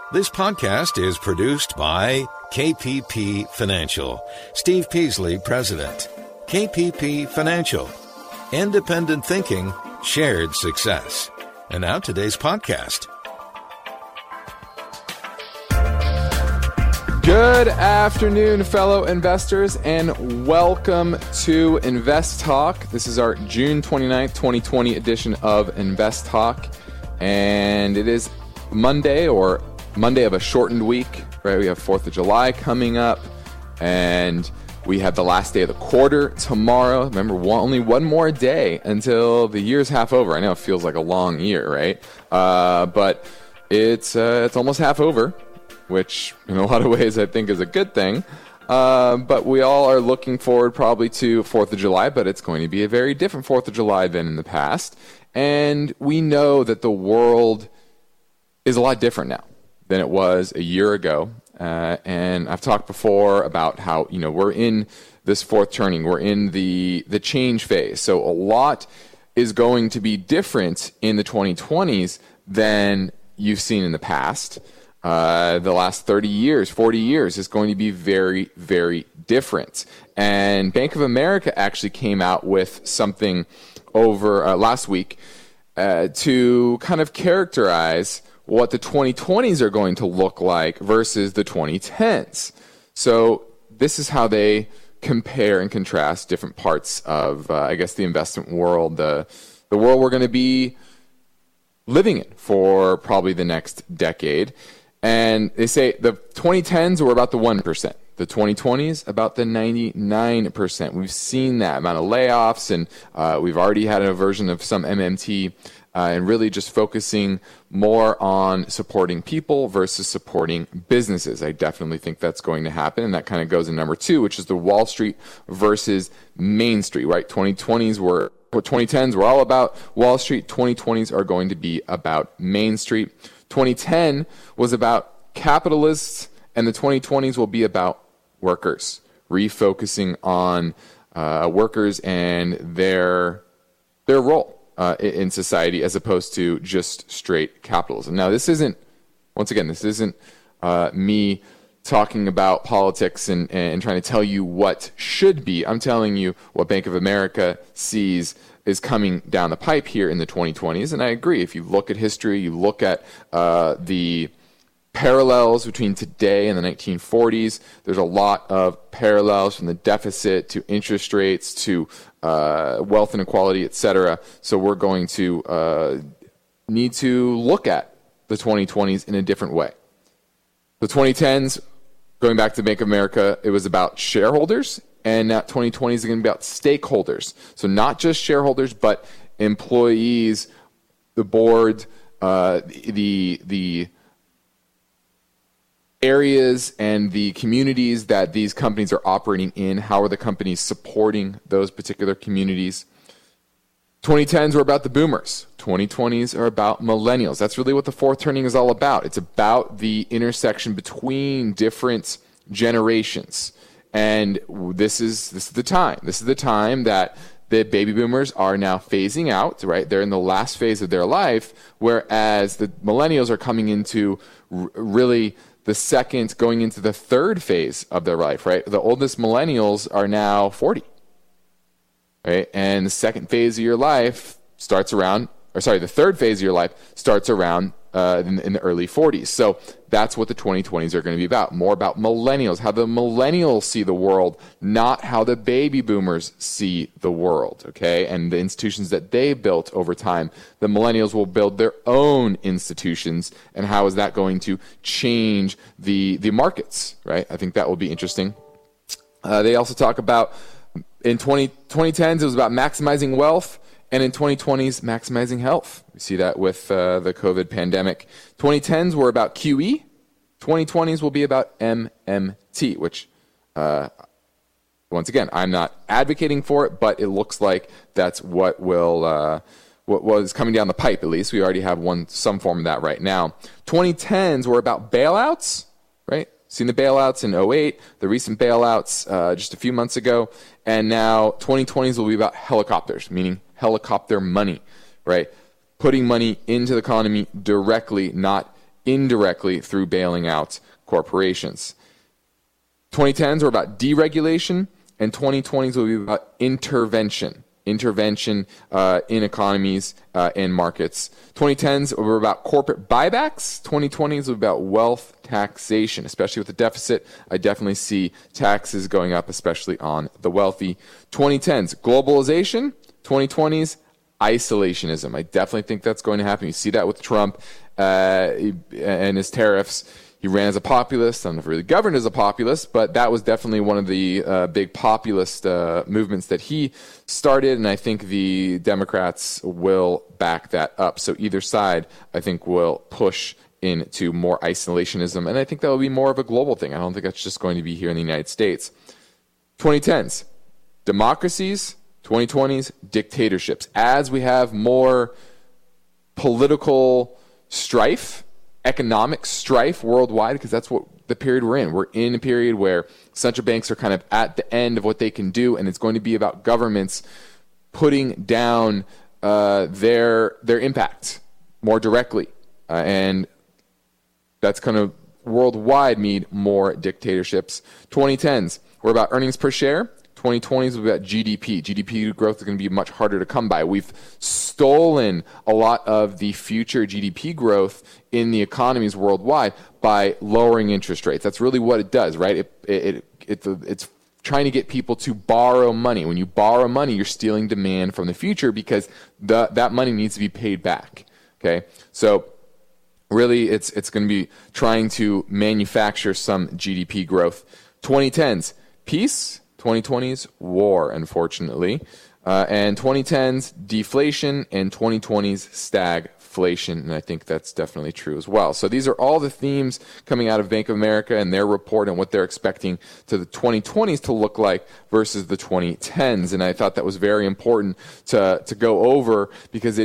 This podcast is produced by KPP Financial. Steve Peasley, President. KPP Financial. Independent thinking, shared success. And now today's podcast. Good afternoon, fellow investors, and welcome to Invest Talk. This is our June 29th, 2020 edition of Invest Talk. And it is Monday of a shortened week, right? We have 4th of July coming up, and we have the last day of the quarter tomorrow. Remember, only one more day until the year's half over. I know it feels like a long year, right? But it's almost half over, which in a lot of ways I think is a good thing. But we all are looking forward probably to 4th of July, but it's going to be a very different 4th of July than in the past. And we know that the world is a lot different now than it was a year ago. And I've talked before about how, we're in this fourth turning. We're in the change phase. So a lot is going to be different in the 2020s than you've seen in the past. The last 30 years, 40 years is going to be very, very different. And Bank of America actually came out with something over last week to kind of characterize what the 2020s are going to look like versus the 2010s. So this is how they compare and contrast different parts of, the investment world, the world we're going to be living in for probably the next decade. And they say the 2010s were about the 1%. The 2020s, about the 99%. We've seen that amount of layoffs, and we've already had a version of some MMT, and really just focusing more on supporting people versus supporting businesses. I definitely think that's going to happen, and that kind of goes in number 2, which is the Wall Street versus Main Street, right? 2010s were all about Wall Street. 2020s are going to be about Main Street. 2010 was about capitalists, and the 2020s will be about workers, refocusing on workers and their role in society as opposed to just straight capitalism. Now, this isn't me talking about politics and trying to tell you what should be. I'm telling you what Bank of America sees is coming down the pipe here in the 2020s. And I agree. If you look at history, you look at the parallels between today and the 1940s, there's a lot of parallels from the deficit to interest rates to wealth inequality, etc. So we're going to need to look at the 2020s in a different way. The 2010s, going back to Bank of America, it was about shareholders, and now 2020s is going to be about stakeholders. So not just shareholders, but employees, the board, the areas and the communities that these companies are operating in. How are the companies supporting those particular communities? 2010s were about the boomers. 2020s are about millennials. That's really what the fourth turning is all about. It's about the intersection between different generations. And this is the time. This is the time that the baby boomers are now phasing out, right? They're in the last phase of their life, whereas the millennials are coming into really the second, going into the third phase of their life, right? The oldest millennials are now 40, right? And the second phase of your life starts around, the third phase of your life starts around in the early 40s. So that's what the 2020s are going to be about. More about millennials, how the millennials see the world, not how the baby boomers see the world, okay? And the institutions that they built over time. The millennials will build their own institutions, and how is that going to change the markets, right? I think that will be interesting. They also talk about, in 2010s, it was about maximizing wealth. And in 2020s, maximizing health. We see that with the COVID pandemic. 2010s were about QE. 2020s will be about MMT, which, once again, I'm not advocating for it, but it looks like that's what was coming down the pipe, at least. We already have some form of that right now. 2010s were about bailouts, right? Seen the bailouts in 2008, the recent bailouts just a few months ago. And now 2020s will be about helicopters, meaning helicopter money, right? Putting money into the economy directly, not indirectly through bailing out corporations. 2010s were about deregulation, and 2020s will be about intervention in economies and markets. 2010s were about corporate buybacks. 2020s will be about wealth taxation, especially with the deficit. I definitely see taxes going up, especially on the wealthy. 2010s, globalization. 2020s, isolationism. I definitely think that's going to happen. You see that with Trump and his tariffs. He ran as a populist. I don't know if he really governed as a populist, but that was definitely one of the big populist movements that he started, and I think the Democrats will back that up. So either side, I think, will push into more isolationism, and I think that will be more of a global thing. I don't think that's just going to be here in the United States. 2010s, democracies. 2020s, dictatorships. As we have more political strife, economic strife worldwide, because that's what the period we're in. We're in a period where central banks are kind of at the end of what they can do, and it's going to be about governments putting down their impact more directly. And that's going to worldwide mean more dictatorships. 2010s, we're about earnings per share. 2020s will be about GDP. GDP growth is going to be much harder to come by. We've stolen a lot of the future GDP growth in the economies worldwide by lowering interest rates. That's really what it does, right? It's trying to get people to borrow money. When you borrow money, you're stealing demand from the future because that money needs to be paid back. Okay, so really, it's going to be trying to manufacture some GDP growth. 2010s, peace. 2020s, war, unfortunately. And 2010s, deflation, and 2020s, stagflation. And I think that's definitely true as well. So these are all the themes coming out of Bank of America and their report and what they're expecting to the 2020s to look like versus the 2010s. And I thought that was very important to go over because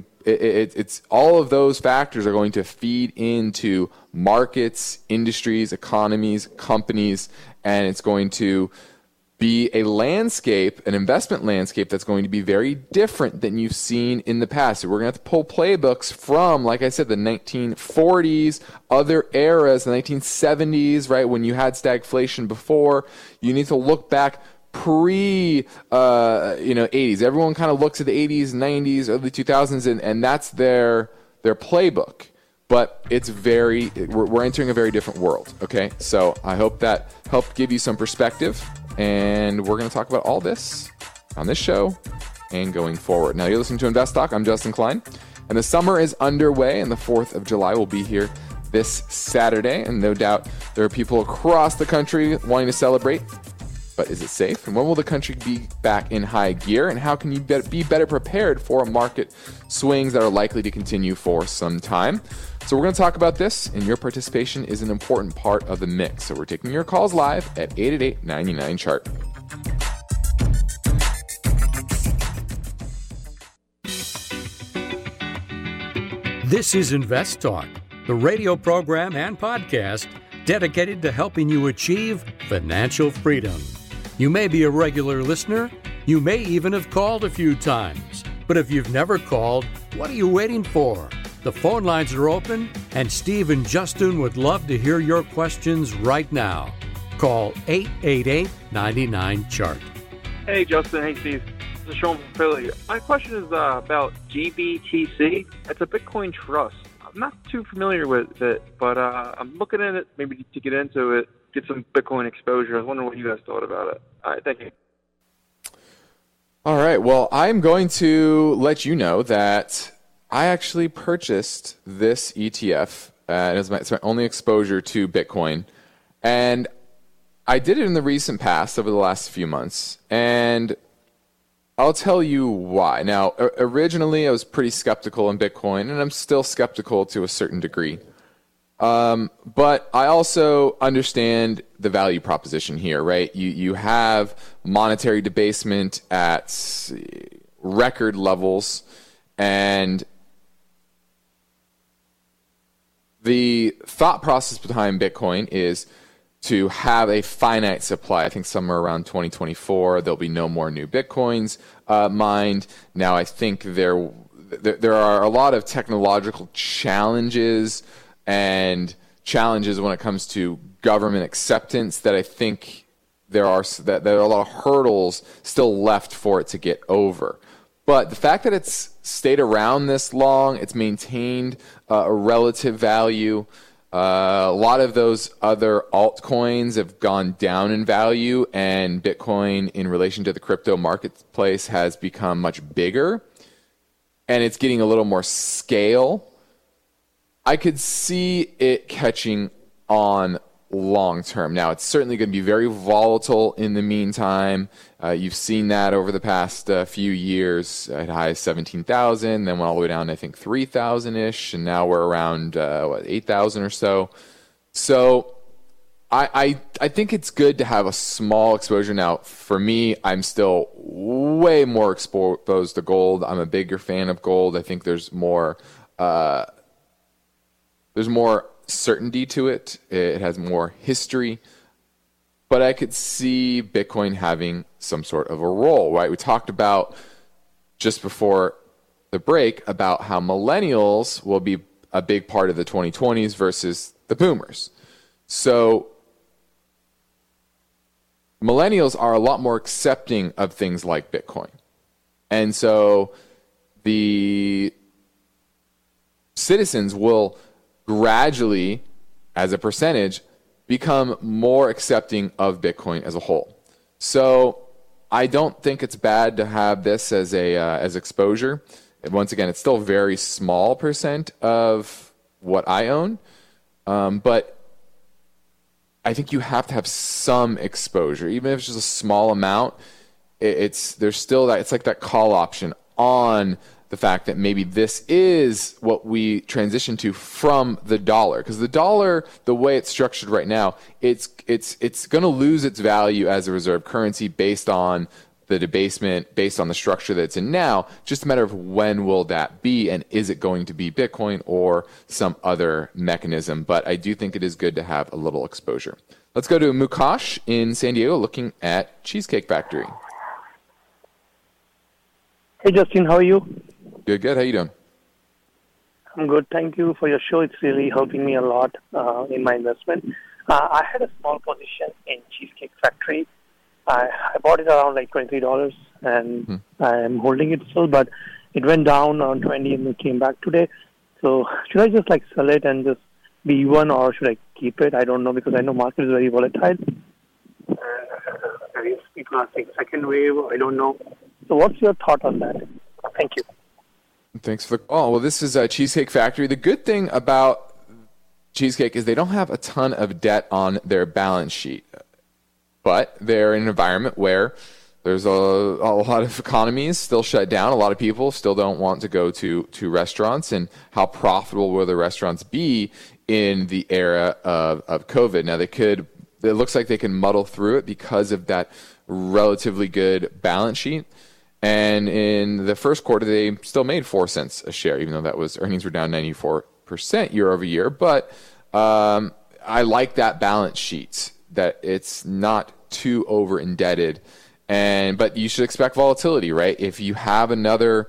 it's all of those factors are going to feed into markets, industries, economies, companies, and it's going to be a landscape, an investment landscape that's going to be very different than you've seen in the past. So we're going to have to pull playbooks from, like I said, the 1940s, other eras, the 1970s, right, when you had stagflation before. You need to look back pre 80s. Everyone kind of looks at the 80s, 90s, early 2000s, and that's their playbook. But we're entering a very different world, okay? So I hope that helped give you some perspective. And we're going to talk about all this on this show and going forward. Now, you're listening to Invest Talk. I'm Justin Klein. And the summer is underway, and the 4th of July will be here this Saturday. And no doubt there are people across the country wanting to celebrate. But is it safe? And when will the country be back in high gear? And how can you be better prepared for market swings that are likely to continue for some time? So we're going to talk about this, and your participation is an important part of the mix. So we're taking your calls live at 888-99-CHART. This is Invest Talk, the radio program and podcast dedicated to helping you achieve financial freedom. You may be a regular listener. You may even have called a few times. But if you've never called, what are you waiting for? The phone lines are open, and Steve and Justin would love to hear your questions right now. Call 888-99-CHART. Hey, Justin. Hey, Steve. This is Sean from Philly. My question is about GBTC. It's a Bitcoin trust. I'm not too familiar with it, but I'm looking at it maybe to get into it, get some Bitcoin exposure. I was wondering what you guys thought about it. All right, thank you. All right, well, I'm going to let you know that I actually purchased this ETF. It's my only exposure to Bitcoin. And I did it in the recent past over the last few months. And I'll tell you why. Now, originally I was pretty skeptical in Bitcoin, and I'm still skeptical to a certain degree. But I also understand the value proposition here, right? You have monetary debasement at record levels, and the thought process behind Bitcoin is to have a finite supply. I think somewhere around 2024, there'll be no more new Bitcoins mined. Now, I think there are a lot of technological challenges and challenges when it comes to government acceptance that I think there are a lot of hurdles still left for it to get over. But the fact that it's stayed around this long, it's maintained a relative value. A lot of those other altcoins have gone down in value, and Bitcoin in relation to the crypto marketplace has become much bigger, and it's getting a little more scale. I could see it catching on long term. Now, it's certainly going to be very volatile in the meantime. You've seen that over the past few years at high as 17,000, then went all the way down to, I think, 3,000-ish, and now we're around 8,000 or so. So I think it's good to have a small exposure. Now, for me, I'm still way more exposed to gold. I'm a bigger fan of gold. I think there's more certainty to it. It has more history. But I could see Bitcoin having some sort of a role, right? We talked about just before the break about how millennials will be a big part of the 2020s versus the boomers. So millennials are a lot more accepting of things like Bitcoin. And so the citizens will gradually, as a percentage, become more accepting of Bitcoin as a whole. So I don't think it's bad to have this as exposure. And once again, it's still a very small percent of what I own, but I think you have to have some exposure, even if it's just a small amount. There's still that. It's like that call option on the fact that maybe this is what we transition to from the dollar, because the dollar, the way it's structured right now, it's going to lose its value as a reserve currency based on the debasement, based on the structure that it's in now. Just a matter of when will that be, and is it going to be Bitcoin or some other mechanism? But I do think it is good to have a little exposure. Let's go to Mukash in San Diego looking at Cheesecake Factory. Hey, Justin, how are you? Good. How you doing? I'm good. Thank you for your show. It's really helping me a lot in my investment. I had a small position in Cheesecake Factory. I bought it around like $23, and I'm holding it still, but it went down on 20 and it came back today. So should I just like sell it and just be one, or should I keep it? I don't know, because I know market is very volatile. People are saying second wave. I don't know. So what's your thought on that? Thank you. Thanks for the call. Well, this is Cheesecake Factory. The good thing about Cheesecake is they don't have a ton of debt on their balance sheet, but they're in an environment where there's a lot of economies still shut down. A lot of people still don't want to go to restaurants. And how profitable will the restaurants be in the era of COVID? Now, it looks like they can muddle through it because of that relatively good balance sheet. And in the first quarter, they still made 4 cents a share, even though earnings were down 94% year over year. But I like that balance sheet, that it's not too over indebted. But you should expect volatility, right? If you have another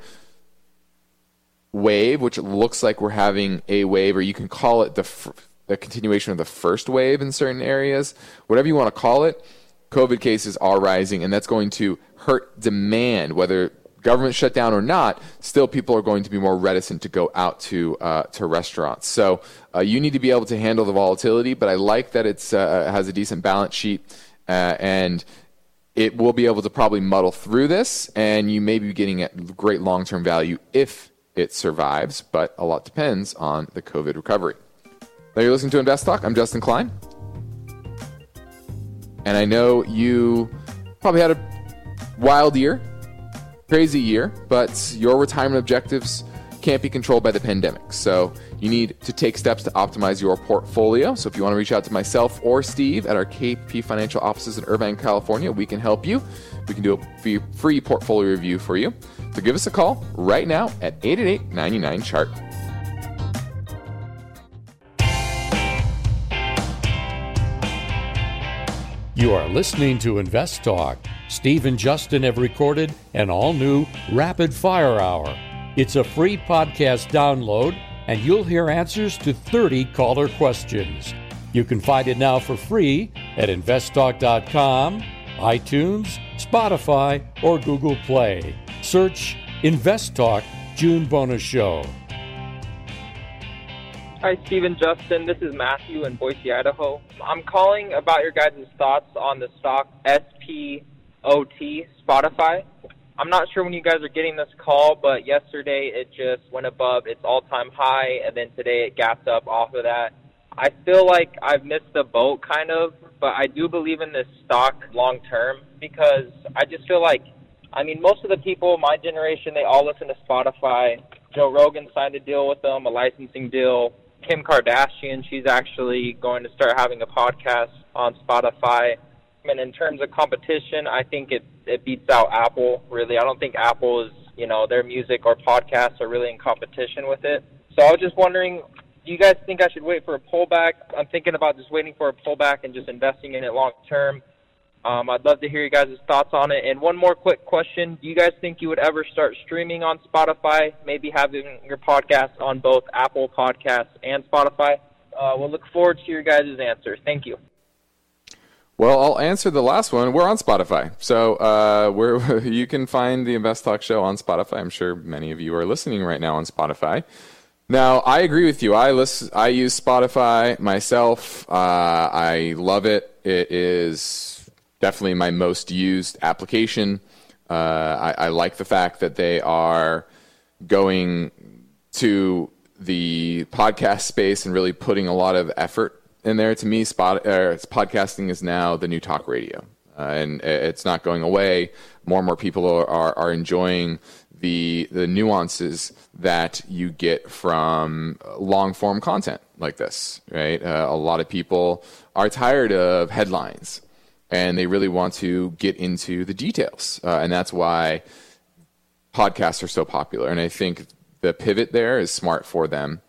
wave, which it looks like we're having a wave, or you can call it the continuation of the first wave in certain areas, whatever you want to call it, COVID cases are rising, and that's going to hurt demand, whether government shut down or not. Still, people are going to be more reticent to go out to restaurants. So you need to be able to handle the volatility, but I like that it has a decent balance sheet, and it will be able to probably muddle through this, and you may be getting at great long-term value if it survives, but a lot depends on the COVID recovery. Now you're listening to Invest Talk. I'm Justin Klein. And I know you probably had a wild year, crazy year, but your retirement objectives can't be controlled by the pandemic. So you need to take steps to optimize your portfolio. So if you want to reach out to myself or Steve at our KP Financial offices in Irvine, California, we can help you. We can do a free portfolio review for you. So give us a call right now at 888-99-CHART. You are listening to Invest Talk. Steve and Justin have recorded an all-new Rapid Fire Hour. It's a free podcast download and you'll hear answers to 30 caller questions. You can find it now for free at investtalk.com, iTunes, Spotify, or Google Play. Search Invest Talk June Bonus Show. Hi, Steve and Justin. This is Matthew in Boise, Idaho. I'm calling about your guys' thoughts on the stock SPOT, Spotify. I'm not sure when you guys are getting this call, but yesterday it just went above its all-time high, and then today it gapped up off of that. I feel like I've missed the boat, kind of, but I do believe in this stock long-term because I just feel like, most of the people my generation, they all listen to Spotify. Joe Rogan signed a deal with them, a licensing deal. Kim Kardashian, she's actually going to start having a podcast on Spotify. And in terms of competition, I think it beats out Apple, really. I don't think Apple is, their music or podcasts are really in competition with it. So I was just wondering, do you guys think I should wait for a pullback? I'm thinking about just waiting for a pullback and just investing in it long term. I'd love to hear you guys' thoughts on it. And one more quick question. Do you guys think you would ever start streaming on Spotify, maybe having your podcast on both Apple Podcasts and Spotify? We'll look forward to your guys' answer. Thank you. Well, I'll answer the last one. We're on Spotify. So you can find the Invest Talk show on Spotify. I'm sure many of you are listening right now on Spotify. Now, I agree with you. I use Spotify myself. I love it. It is definitely my most used application. I like the fact that they are going to the podcast space and really putting a lot of effort in there. To me, podcasting is now the new talk radio, and it's not going away. More and more people are enjoying the nuances that you get from long form content like this, right? A lot of people are tired of headlines and they really want to get into the details. And that's why podcasts are so popular. And I think the pivot there is smart for them.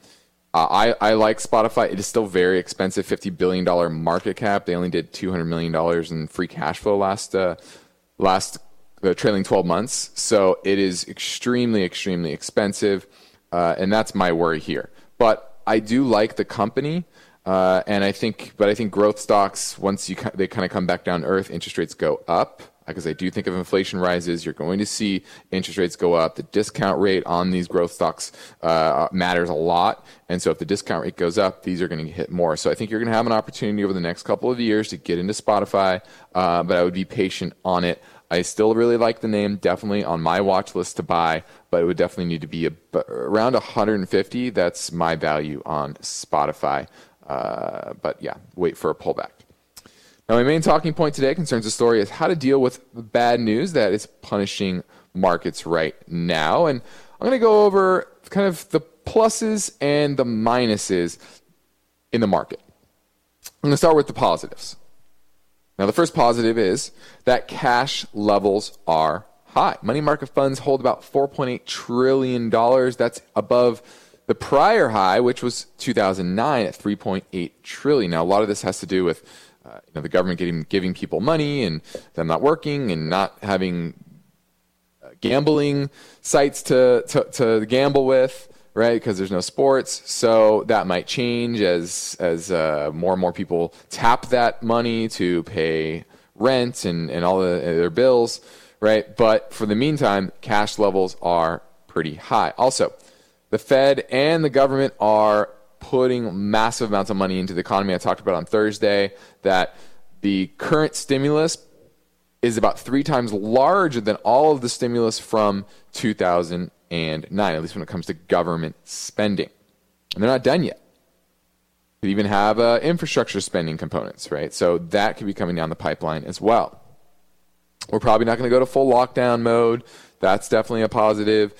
I like Spotify. It is still very expensive, $50 billion market cap. They only did $200 million in free cash flow last the trailing 12 months. So it is extremely, extremely expensive. And that's my worry here. But I do like the company. And I think growth stocks, once they kind of come back down to earth, interest rates go up. Because I do think if inflation rises, you're going to see interest rates go up. The discount rate on these growth stocks matters a lot. And so if the discount rate goes up, these are going to hit more. So I think you're going to have an opportunity over the next couple of years to get into Spotify. But I would be patient on it. I still really like the name, definitely on my watch list to buy, but it would definitely need to be around 150. That's my value on Spotify. But yeah, wait for a pullback. Now, my main talking point today concerns the story is how to deal with the bad news that is punishing markets right now. And I'm going to go over kind of the pluses and the minuses in the market. I'm going to start with the positives. Now, the first positive is that cash levels are high. Money market funds hold about $4.8 trillion. That's above the prior high, which was 2009 at $3.8 trillion. Now, a lot of this has to do with the government giving people money and them not working and not having gambling sites to gamble with, right? Because there's no sports. So that might change as more and more people tap that money to pay rent and all their bills, right? But for the meantime, cash levels are pretty high. Also, the Fed and the government are putting massive amounts of money into the economy. I talked about on Thursday that the current stimulus is about 3 times larger than all of the stimulus from 2009, at least when it comes to government spending. And they're not done yet. Could even have infrastructure spending components, right? So that could be coming down the pipeline as well. We're probably not going to go to full lockdown mode. That's definitely a positive.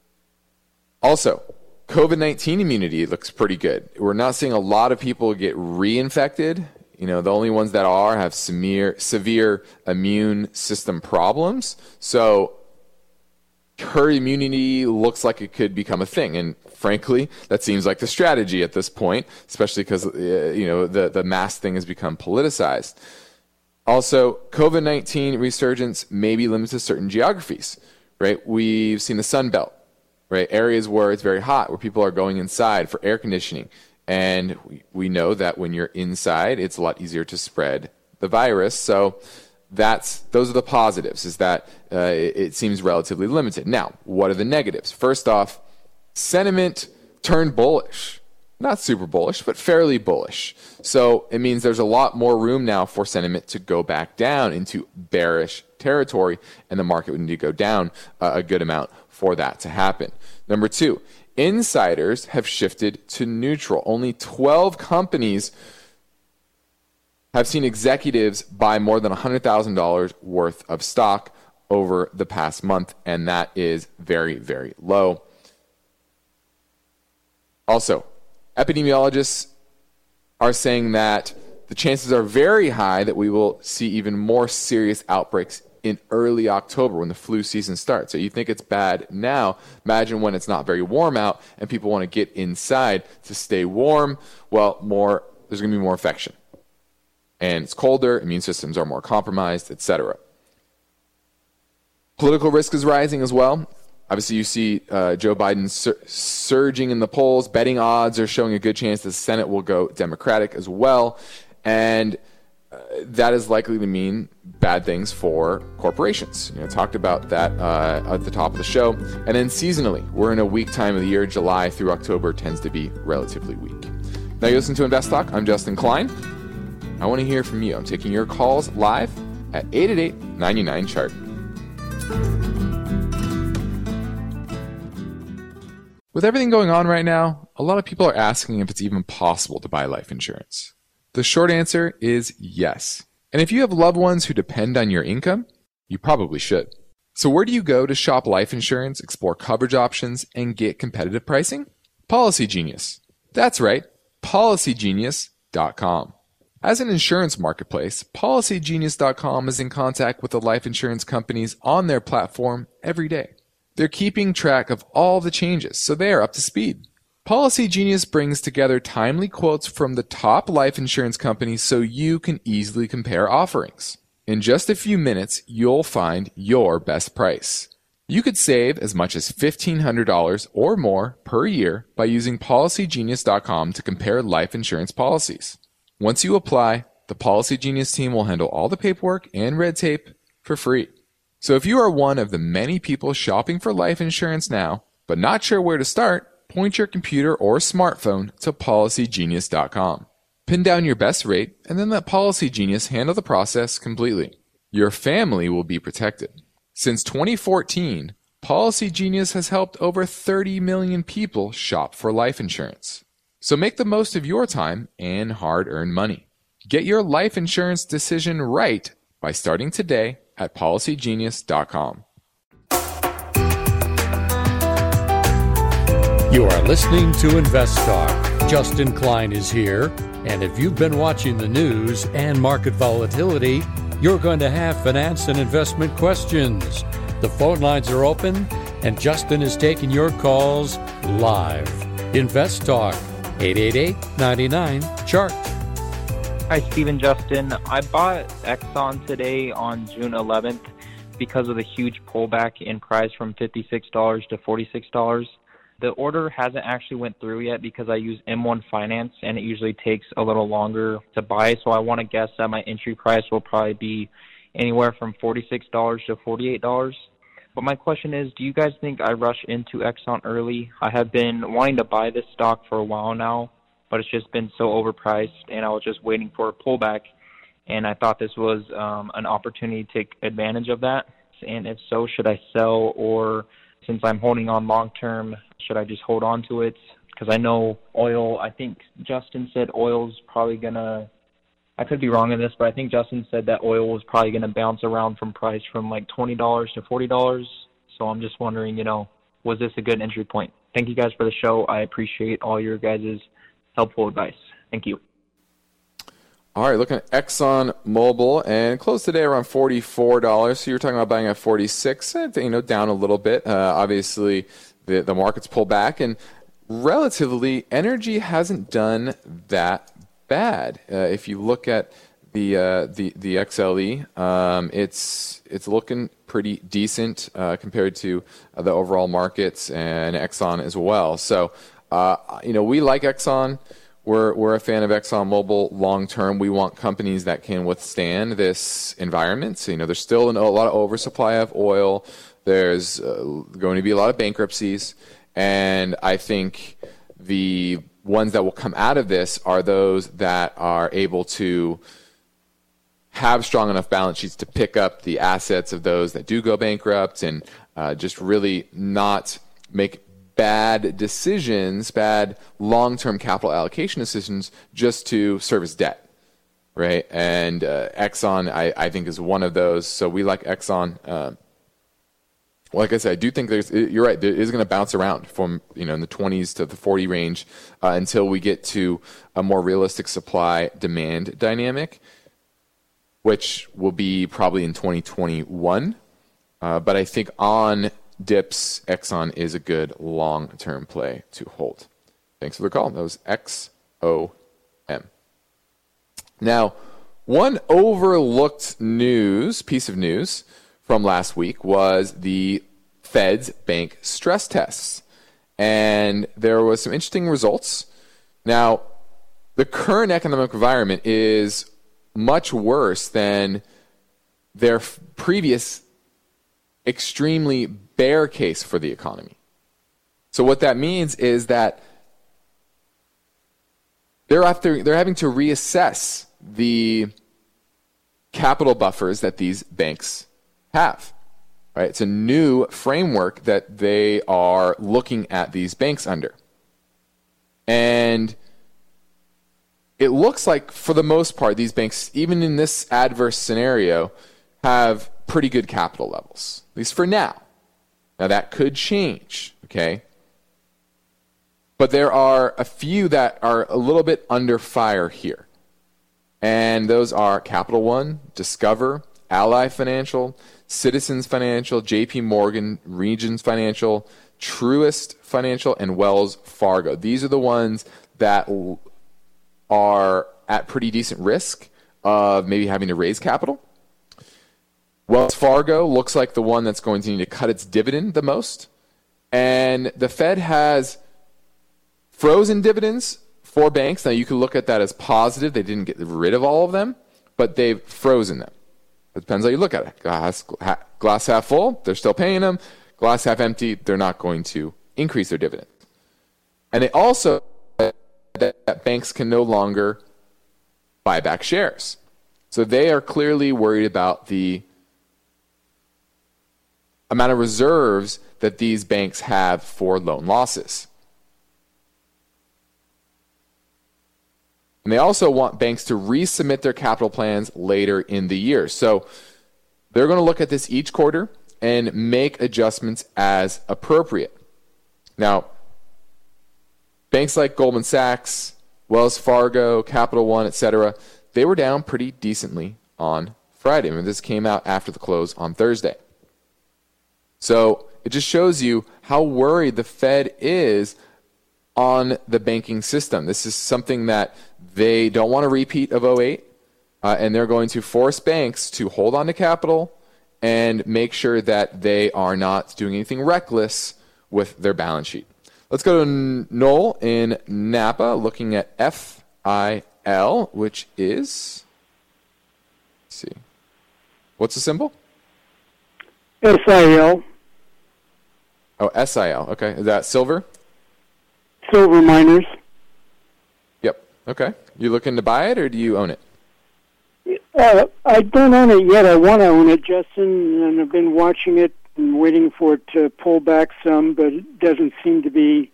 Also, COVID-19 immunity looks pretty good. We're not seeing a lot of people get reinfected. The only ones that have severe immune system problems. So herd immunity looks like it could become a thing. And frankly, that seems like the strategy at this point, especially because, the mask thing has become politicized. Also, COVID-19 resurgence may be limited to certain geographies, right? We've seen the Sun Belt right? Areas where it's very hot, where people are going inside for air conditioning. And we know that when you're inside, it's a lot easier to spread the virus. So those are the positives, is that it seems relatively limited. Now, what are the negatives? First off, sentiment turned bullish. Not super bullish, but fairly bullish. So it means there's a lot more room now for sentiment to go back down into bearish territory, and the market would need to go down a good amount for that to happen. Number two, insiders have shifted to neutral. Only 12 companies have seen executives buy more than $100,000 worth of stock over the past month, and that is very, very low. Also, epidemiologists are saying that the chances are very high that we will see even more serious outbreaks in early October when the flu season starts. So you think it's bad now, imagine when it's not very warm out and people want to get inside to stay warm. Well, there's going to be more infection. And it's colder, immune systems are more compromised, etc. Political risk is rising as well. Obviously, you see Joe Biden surging in the polls. Betting odds are showing a good chance the Senate will go Democratic as well. And that is likely to mean bad things for corporations. Talked about that at the top of the show. And then seasonally, we're in a weak time of the year. July through October tends to be relatively weak. Now you listen to Invest Talk. I'm Justin Klein. I want to hear from you. I'm taking your calls live at 888-99-CHART. With everything going on right now, a lot of people are asking if it's even possible to buy life insurance. The short answer is yes. And if you have loved ones who depend on your income, you probably should. So where do you go to shop life insurance, explore coverage options, and get competitive pricing? Policy Genius. That's right, PolicyGenius.com. As an insurance marketplace, PolicyGenius.com is in contact with the life insurance companies on their platform every day. They're keeping track of all the changes, so they are up to speed. Policy Genius brings together timely quotes from the top life insurance companies so you can easily compare offerings. In just a few minutes, you'll find your best price. You could save as much as $1,500 or more per year by using PolicyGenius.com to compare life insurance policies. Once you apply, the Policy Genius team will handle all the paperwork and red tape for free. So if you are one of the many people shopping for life insurance now, but not sure where to start, point your computer or smartphone to PolicyGenius.com. Pin down your best rate and then let Policy Genius handle the process completely. Your family will be protected. Since 2014, Policy Genius has helped over 30 million people shop for life insurance. So make the most of your time and hard-earned money. Get your life insurance decision right by starting today at PolicyGenius.com. You are listening to Invest Talk. Justin Klein is here, and if you've been watching the news and market volatility, you're going to have finance and investment questions. The phone lines are open, and Justin is taking your calls live. Invest Talk, 888-99-CHART. Hi, Stephen, Justin. I bought Exxon today on June 11th because of the huge pullback in price from $56 to $46. The order hasn't actually went through yet because I use M1 Finance, and it usually takes a little longer to buy. So I want to guess that my entry price will probably be anywhere from $46 to $48. But my question is, do you guys think I rush into Exxon early? I have been wanting to buy this stock for a while now, but it's just been so overpriced, and I was just waiting for a pullback, and I thought this was an opportunity to take advantage of that. And if so, should I sell, or since I'm holding on long-term, should I just hold on to it? Because I know oil, I think Justin said oil's probably going to, I could be wrong on this, but I think Justin said that oil was probably going to bounce around from price from like $20 to $40. So I'm just wondering, was this a good entry point? Thank you guys for the show. I appreciate all your guys' helpful advice. Thank you. All right, looking at Exxon Mobil, and closed today around $44. So you're talking about buying at $46, down a little bit. Obviously, the market's pulled back, and relatively, energy hasn't done that bad. If you look at the XLE. It's looking pretty decent compared to the overall markets and Exxon as well. So, we like Exxon. We're a fan of ExxonMobil long term. We want companies that can withstand this environment. So, there's still a lot of oversupply of oil. There's going to be a lot of bankruptcies, and I think the ones that will come out of this are those that are able to have strong enough balance sheets to pick up the assets of those that do go bankrupt, and just really not make bad decisions, bad long-term capital allocation decisions just to service debt, right? And Exxon, I think, is one of those. So we like Exxon. Like I said, I do think you're right, it is going to bounce around from in the 20s to the 40 range until we get to a more realistic supply-demand dynamic, which will be probably in 2021. But I think on dips, Exxon is a good long-term play to hold. Thanks for the call. That was XOM. Now, one overlooked piece of news from last week was the Fed's bank stress tests. And there was some interesting results. Now, the current economic environment is much worse than their previous extremely bear case for the economy. So what that means is that they're having to reassess the capital buffers that these banks have. Right? It's a new framework that they are looking at these banks under. And it looks like, for the most part, these banks, even in this adverse scenario, have pretty good capital levels, at least for now. Now, that could change, okay? But there are a few that are a little bit under fire here. And those are Capital One, Discover, Ally Financial, Citizens Financial, JP Morgan, Regions Financial, Truist Financial, and Wells Fargo. These are the ones that are at pretty decent risk of maybe having to raise capital. Wells Fargo looks like the one that's going to need to cut its dividend the most. And the Fed has frozen dividends for banks. Now, you could look at that as positive. They didn't get rid of all of them, but they've frozen them. It depends how you look at it. Glass half full, they're still paying them. Glass half empty, they're not going to increase their dividend. And they also that banks can no longer buy back shares. So they are clearly worried about the amount of reserves that these banks have for loan losses. And they also want banks to resubmit their capital plans later in the year. So they're going to look at this each quarter and make adjustments as appropriate. Now, banks like Goldman Sachs, Wells Fargo, Capital One, etc., they were down pretty decently on Friday. I mean, this came out after the close on Thursday. So it just shows you how worried the Fed is on the banking system. This is something that they don't want a repeat of 2008, and they're going to force banks to hold on to capital and make sure that they are not doing anything reckless with their balance sheet. Let's go to Noel in Napa, looking at FIL, which is, let's see, what's the symbol? SIL. Oh, SIL. Okay. Is that silver? Silver miners. Yep. Okay. You looking to buy it, or do you own it? I don't own it yet. I want to own it, Justin, and I've been watching it and waiting for it to pull back some, but it doesn't seem to be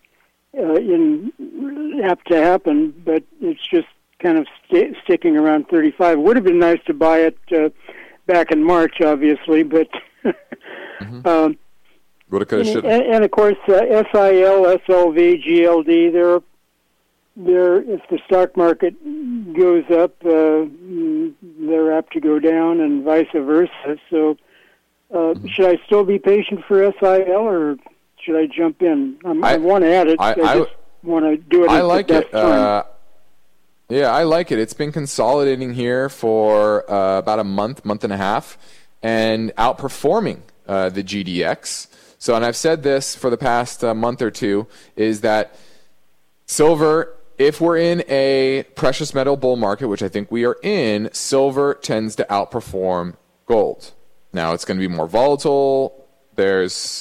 apt to happen. But it's just kind of sticking around 35. It would have been nice to buy it back in March, obviously, but Mm-hmm. Woulda, coulda, shoulda. And of course, SIL, SLV, GLD, they're if the stock market goes up, they're apt to go down, and vice versa. So, should I still be patient for SIL, or should I jump in? I want to add it. I just want to do it. I like it. Yeah, I like it. It's been consolidating here for about a month and a half, and outperforming the GDX. So, and I've said this for the past month or two, is that silver, if we're in a precious metal bull market, which I think we are in, silver tends to outperform gold. Now, it's going to be more volatile. There's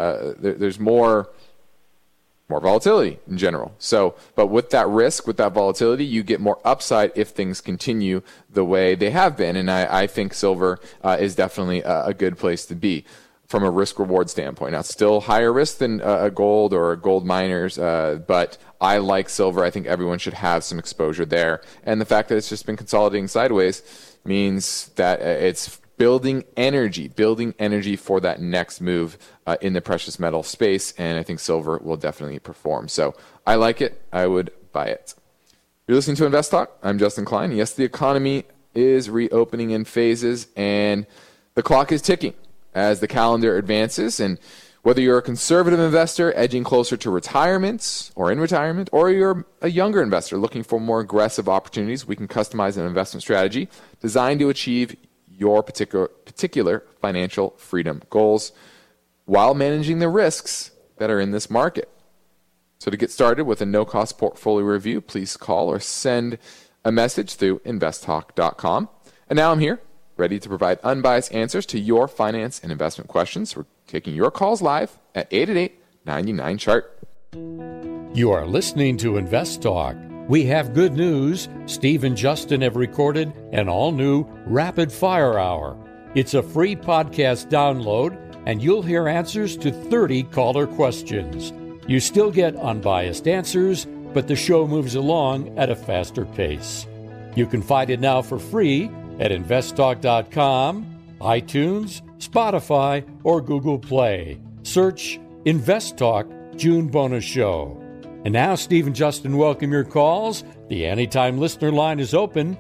more volatility in general. So, but with that risk, with that volatility, you get more upside if things continue the way they have been. And I think silver is definitely a good place to be from a risk-reward standpoint. Now, it's still higher risk than a gold or a gold miners, but I like silver. I think everyone should have some exposure there. And the fact that it's just been consolidating sideways means that it's building energy for that next move in the precious metal space, and I think silver will definitely perform. So I like it. I would buy it. You're listening to Invest Talk. I'm Justin Klein. Yes, the economy is reopening in phases, and the clock is ticking as the calendar advances. And whether you're a conservative investor edging closer to retirement, or in retirement, or you're a younger investor looking for more aggressive opportunities, we can customize an investment strategy designed to achieve your particular financial freedom goals while managing the risks that are in this market. So to get started with a no-cost portfolio review, please call or send a message through investtalk.com. And now I'm here, ready to provide unbiased answers to your finance and investment questions. We're taking your calls live at 888-99-CHART. You are listening to Invest Talk. We have good news. Steve and Justin have recorded an all-new Rapid Fire Hour. It's a free podcast download, and you'll hear answers to 30 caller questions. You still get unbiased answers, but the show moves along at a faster pace. You can find it now for free at investtalk.com, iTunes, Spotify, or Google Play. Search Invest Talk June Bonus Show. And now, Steve and Justin welcome your calls. The Anytime Listener line is open,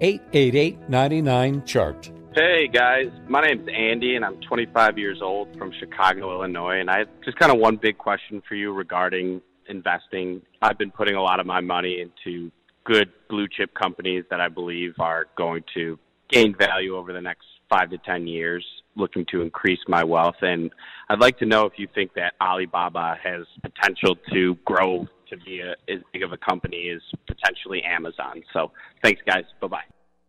888-99-CHART. Hey, guys. My name's Andy, and I'm 25 years old from Chicago, Illinois. And I just kind of one big question for you regarding investing. I've been putting a lot of my money into good blue-chip companies that I believe are going to gain value over the next 5 to 10 years, looking to increase my wealth. And I'd like to know if you think that Alibaba has potential to grow to be as big of a company as potentially Amazon. So thanks, guys. Bye-bye.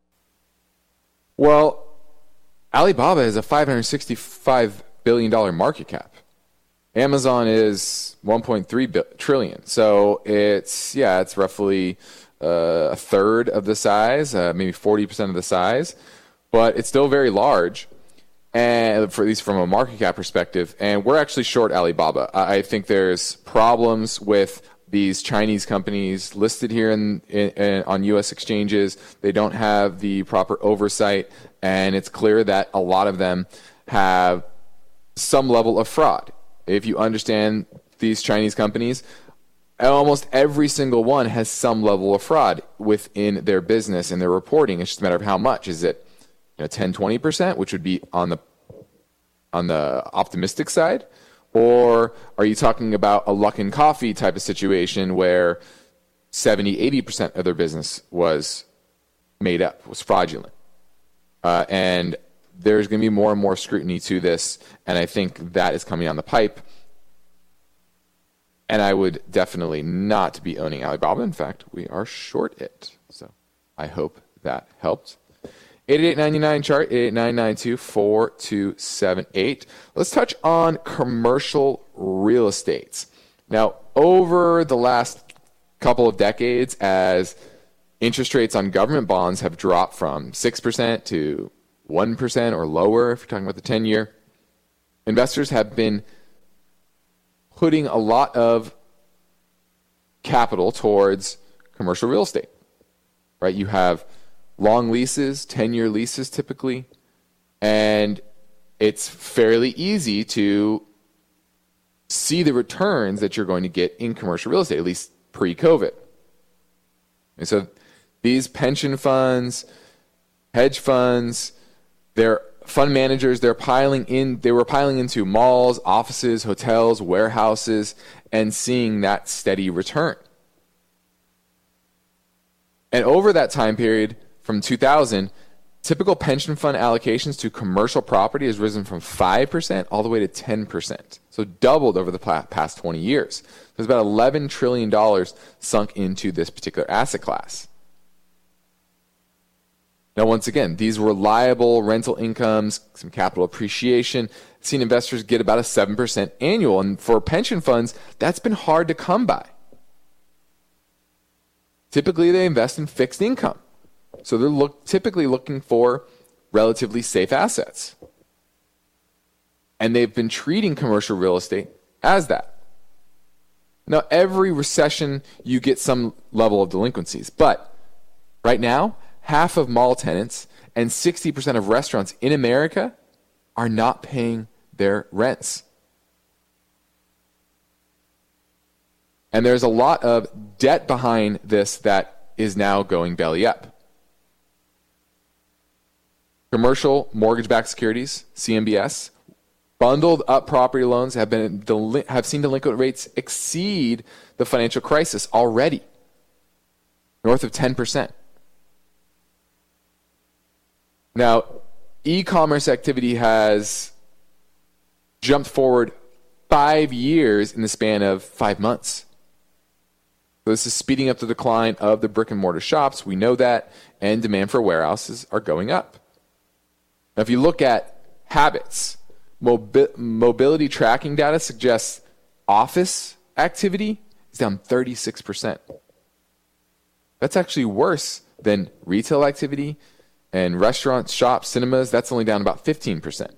Well, Alibaba is a $565 billion market cap. Amazon is $1.3 trillion. So it's roughly a third of the size, maybe 40% of the size, but it's still very large, and for at least from a market cap perspective. And we're actually short Alibaba. I think there's problems with these Chinese companies listed here on U.S. exchanges. They don't have the proper oversight, and it's clear that a lot of them have some level of fraud. If you understand these Chinese companies, almost every single one has some level of fraud within their business and their reporting. It's just a matter of how much. Is it 10, 20%, which would be on the optimistic side? Or are you talking about a Luckin Coffee type of situation where 70, 80% of their business was made up, was fraudulent? And there's going to be more and more scrutiny to this, and I think that is coming down the pipe. And I would definitely not be owning Alibaba. In fact, we are short it. So I hope that helped. 8899-CHART, 88-992-4278. Let's touch on commercial real estate. Now, over the last couple of decades, as interest rates on government bonds have dropped from 6% to 1% or lower, if you're talking about the 10-year, investors have been putting a lot of capital towards commercial real estate, right? You have long leases, 10-year leases typically, and it's fairly easy to see the returns that you're going to get in commercial real estate, at least pre-COVID. And so these pension funds, hedge funds, they're fund managers, they were piling into malls, offices, hotels, warehouses, and seeing that steady return. And over that time period from 2000, typical pension fund allocations to commercial property has risen from 5% all the way to 10%. So doubled over the past 20 years. There's about $11 trillion sunk into this particular asset class. Now, once again, these reliable rental incomes, some capital appreciation, seen investors get about a 7% annual. And for pension funds, that's been hard to come by. Typically, they invest in fixed income. So they're typically looking for relatively safe assets. And they've been treating commercial real estate as that. Now, every recession, you get some level of delinquencies. But right now, half of mall tenants and 60% of restaurants in America are not paying their rents. And there's a lot of debt behind this that is now going belly up. Commercial mortgage-backed securities, CMBS, bundled up property loans have seen delinquent rates exceed the financial crisis already, north of 10%. Now, e-commerce activity has jumped forward 5 years in the span of 5 months. So this is speeding up the decline of the brick and mortar shops. We know that, and demand for warehouses are going up. Now, if you look at habits, mobility tracking data suggests office activity is down 36%. That's actually worse than retail activity, and restaurants, shops, cinemas, that's only down about 15%.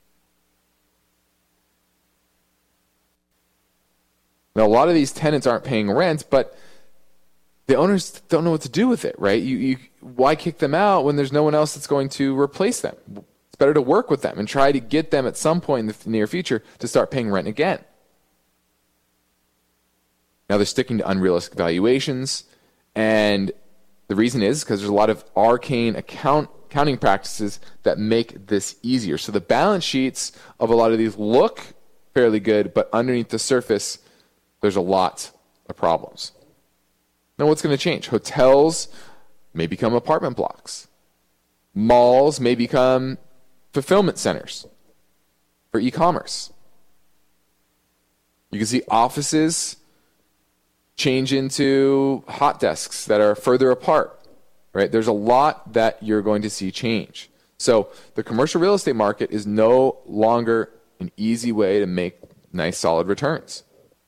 Now, a lot of these tenants aren't paying rent, but the owners don't know what to do with it, right? Why kick them out when there's no one else that's going to replace them? It's better to work with them and try to get them at some point in the near future to start paying rent again. Now, they're sticking to unrealistic valuations, and the reason is because there's a lot of arcane accounting practices that make this easier. So the balance sheets of a lot of these look fairly good, but underneath the surface, there's a lot of problems. Now, what's going to change? Hotels may become apartment blocks. Malls may become fulfillment centers for e-commerce. You can see offices change into hot desks that are further apart, right? There's a lot that you're going to see change. So the commercial real estate market is no longer an easy way to make nice, solid returns.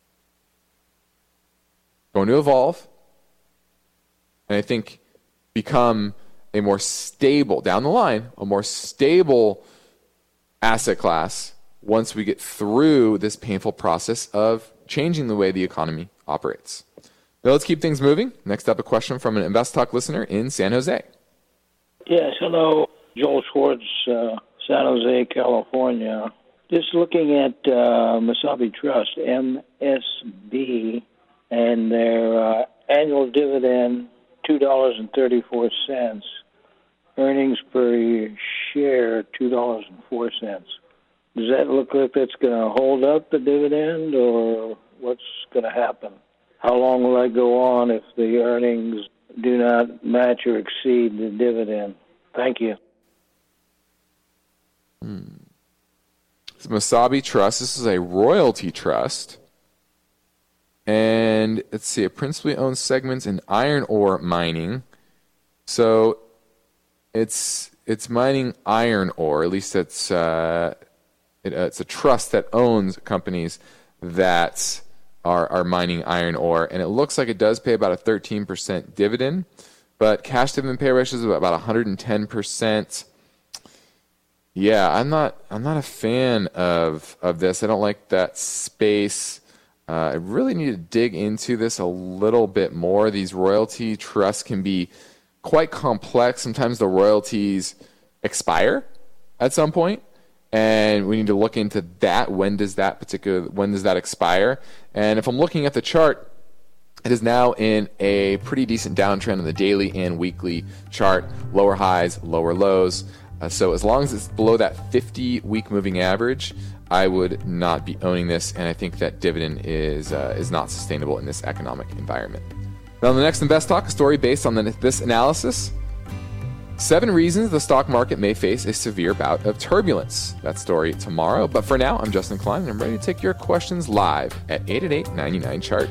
Going to evolve, and I think become a more stable, down the line, a more stable asset class once we get through this painful process of changing the way the economy operates. Now let's keep things moving. Next up, a question from an Invest Talk listener in San Jose. Yes, hello. Joel Schwartz, San Jose, California. Just looking at Mesabi Trust, MSB, and their annual dividend, $2.34. Earnings per share, $2.04. Does that look like that's going to hold up the dividend, or what's going to happen? How long will that go on if the earnings do not match or exceed the dividend? Thank you. It's Mesabi Trust. This is a royalty trust. And let's see, it principally owns segments in iron ore mining. So it's mining iron ore. At least it's a trust that owns companies that are mining iron ore. And it looks like it does pay about a 13% dividend, but cash dividend pay ratio is about 110%. Yeah, I'm not a fan of this. I don't like that space. I really need to dig into this a little bit more. These royalty trusts can be quite complex. Sometimes the royalties expire at some point, and we need to look into that. When does that expire? And if I'm looking at the chart, it is now in a pretty decent downtrend on the daily and weekly chart. Lower highs, lower lows. So as long as it's below that 50-week moving average, I would not be owning this, and I think that dividend is not sustainable in this economic environment. Now, the next Invest Talk, a story based on this analysis. 7 reasons the stock market may face a severe bout of turbulence. That story tomorrow. But for now, I'm Justin Klein, and I'm ready to take your questions live at 888-99-CHART.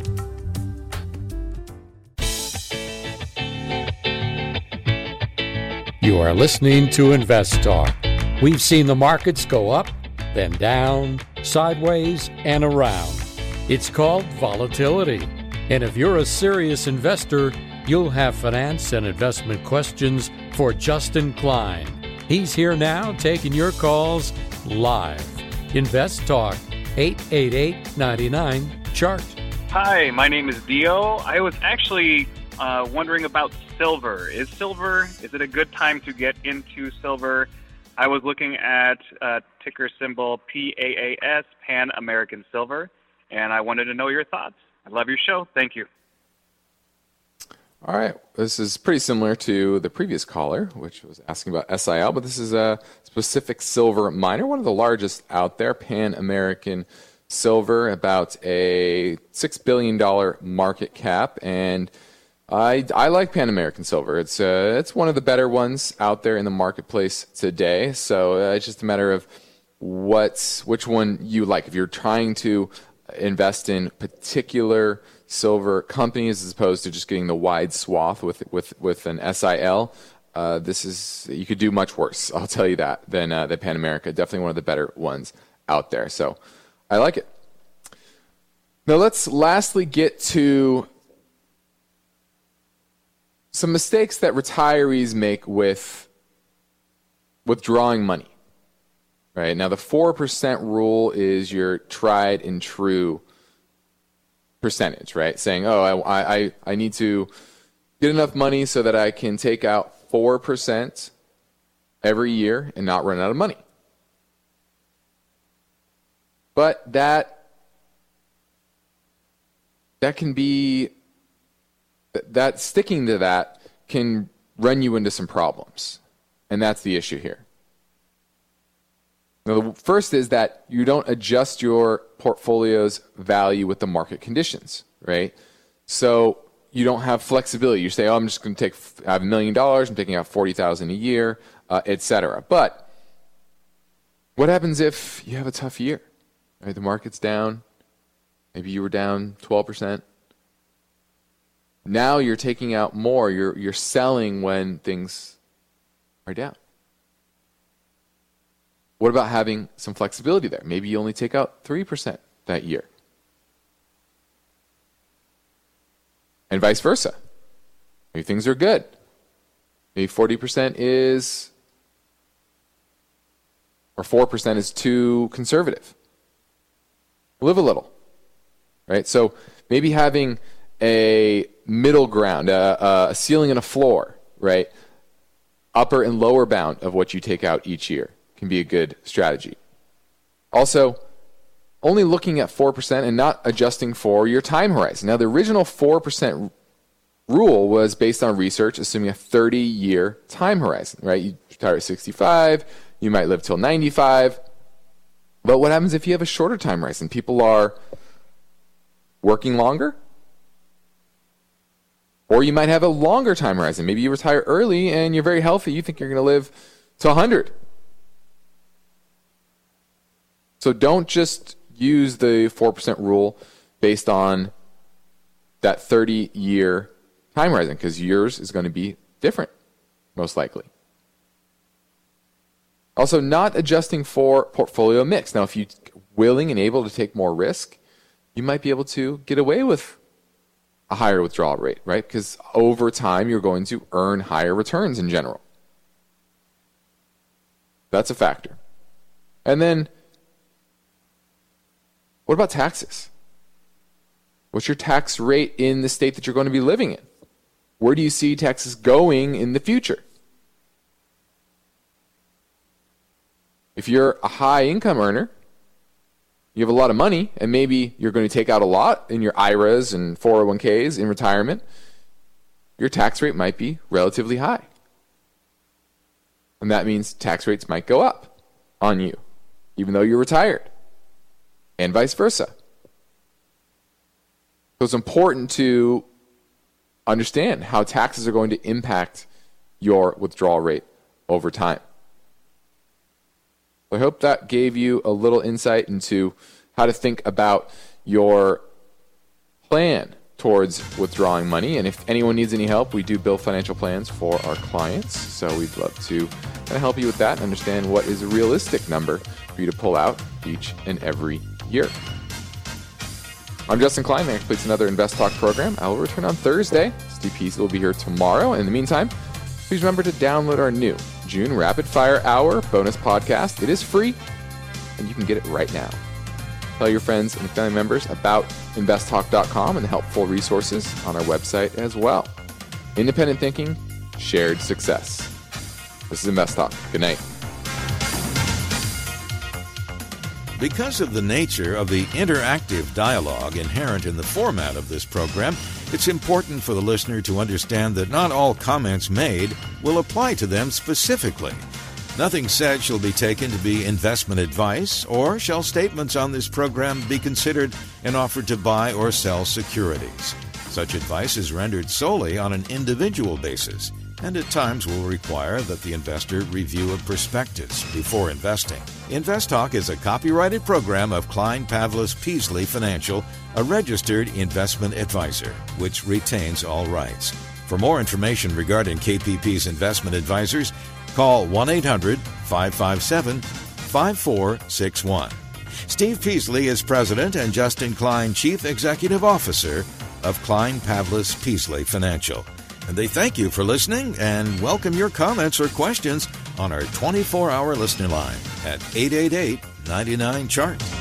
You are listening to Invest Talk. We've seen the markets go up, then down, sideways, and around. It's called volatility. And if you're a serious investor, you'll have finance and investment questions for Justin Klein. He's here now taking your calls live. Invest Talk, 888-99-CHART. Hi, my name is Dio. I was actually wondering about silver. Is it a good time to get into silver? I was looking at ticker symbol PAAS, Pan American Silver, and I wanted to know your thoughts. I love your show. Thank you. All right. This is pretty similar to the previous caller, which was asking about SIL, but this is a specific silver miner, one of the largest out there, Pan American Silver, about a $6 billion market cap. And I like Pan American Silver. It's one of the better ones out there in the marketplace today. So it's just a matter of which one you like. If you're trying to invest in particular silver companies as opposed to just getting the wide swath with an SIL, you could do much worse, I'll tell you that, than Pan America. Definitely one of the better ones out there. So I like it. Now let's lastly get to some mistakes that retirees make with withdrawing money. Right? Now, the 4% rule is your tried and true percentage, right? Saying, I need to get enough money so that I can take out 4% every year and not run out of money. But that can be, that sticking to that can run you into some problems. And that's the issue here. Now, the first is that you don't adjust your portfolio's value with the market conditions, right? So you don't have flexibility. You say, I have $1 million, I'm taking out $40,000 a year, etc. But what happens if you have a tough year? Right? The market's down. Maybe you were down 12%. Now you're taking out more. You're selling when things are down. What about having some flexibility there? Maybe you only take out 3% that year. And vice versa. Maybe things are good. Maybe 40% is, or 4% is too conservative. Live a little. Right? So maybe having a middle ground, a ceiling and a floor, right? Upper and lower bound of what you take out each year can be a good strategy. Also, only looking at 4% and not adjusting for your time horizon. Now, the original 4% rule was based on research assuming a 30-year time horizon, right? You retire at 65, you might live till 95. But what happens if you have a shorter time horizon? People are working longer, or you might have a longer time horizon. Maybe you retire early and you're very healthy. You think you're going to live to 100. So don't just use the 4% rule based on that 30-year time horizon, because yours is going to be different, most likely. Also, not adjusting for portfolio mix. Now, if you're willing and able to take more risk, you might be able to get away with a higher withdrawal rate, right? Because over time, you're going to earn higher returns in general. That's a factor. And then, what about taxes? What's your tax rate in the state that you're going to be living in? Where do you see taxes going in the future? If you're a high income earner, you have a lot of money, and maybe you're going to take out a lot in your IRAs and 401ks in retirement, your tax rate might be relatively high. And that means tax rates might go up on you, even though you're retired. And vice versa. So it's important to understand how taxes are going to impact your withdrawal rate over time. I hope that gave you a little insight into how to think about your plan towards withdrawing money. And if anyone needs any help, we do build financial plans for our clients. So we'd love to kind of help you with that and understand what is a realistic number for you to pull out each and every year. I'm Justin Klein. That completes another Invest Talk program. I will return on Thursday. Steve Peasley will be here tomorrow. In the meantime, please remember to download our new June Rapid Fire Hour bonus podcast. It is free, and you can get it right now. Tell your friends and family members about investtalk.com and the helpful resources on our website as well. Independent thinking, shared success. This is Invest Talk. Good night. Because of the nature of the interactive dialogue inherent in the format of this program, it's important for the listener to understand that not all comments made will apply to them specifically. Nothing said shall be taken to be investment advice, or shall statements on this program be considered an offer to buy or sell securities. Such advice is rendered solely on an individual basis, and at times will require that the investor review a prospectus before investing. Invest Talk is a copyrighted program of Klein Pavlis Peasley Financial, a registered investment advisor, which retains all rights. For more information regarding KPP's investment advisors, call 1-800-557-5461. Steve Peasley is President and Justin Klein Chief Executive Officer of Klein Pavlis Peasley Financial. And they thank you for listening and welcome your comments or questions on our 24-hour listener line at 888-99-CHART.